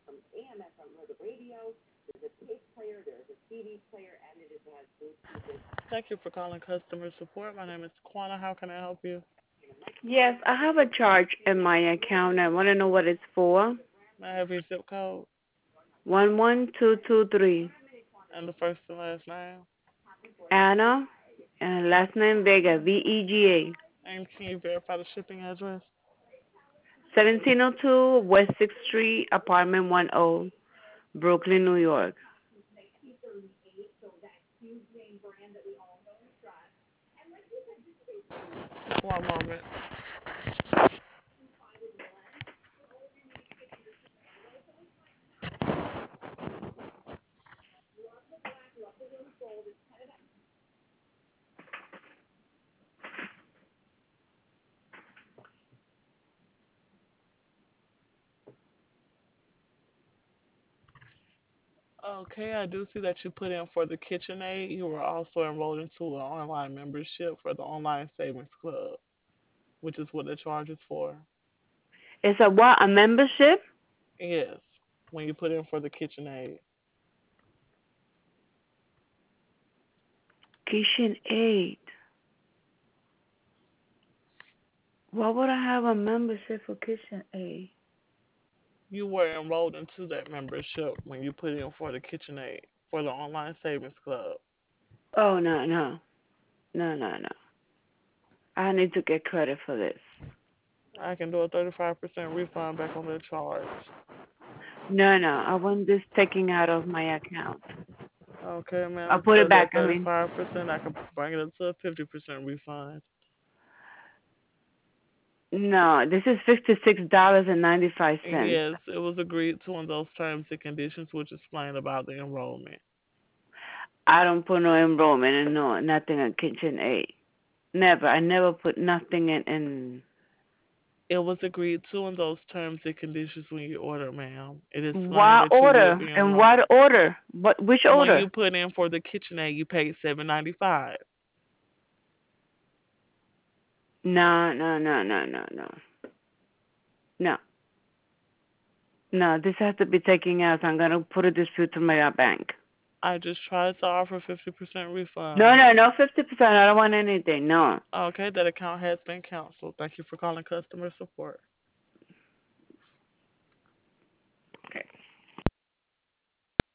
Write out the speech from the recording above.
Thank you for calling customer support. My name is Quana. How can I help you? Yes, I have a charge in my account. I want to know what it's for. May I have your zip code 11223. and the first and last name? Anna, and last name Vega, Vega. And can you verify the shipping address? 1702 West 6th Street, apartment 10, Brooklyn, New York. One moment. Okay, I do see that you put in for the KitchenAid. You were also enrolled into an online membership for the Online Savings Club, which is what the charge is for. It's a what? A membership? Yes, when you put in for the KitchenAid. Kitchen Aid. Why would I have a membership for Kitchen Aid? You were enrolled into that membership when you put in for the KitchenAid for the Online Savings Club. Oh, no, no. No, no, no. I need to get credit for this. I can do a 35% refund back on the charge. No, no. I want this taken out of my account. Okay, ma'am, I'll put instead it of that back. I mean, 35%, I can bring it up to a 50% refund. no, this is $56.95. Yes, it was agreed to in those terms and conditions, which explain about the enrollment. I don't put no enrollment and no nothing in Kitchen Aid. Never. I never put nothing in. It was agreed to in those terms and conditions when you order, ma'am. It explained What that you will order? be And what enrolled. order? What? Which When order? you put in for the KitchenAid, you paid $7.95. No, no, no, no, no, no, no, no. This has to be taken out. I'm gonna put a dispute to my bank. I just tried to offer 50% No, refund. no, no. 50%. I don't want anything. No. Okay, that account has been canceled. Thank you for calling customer support.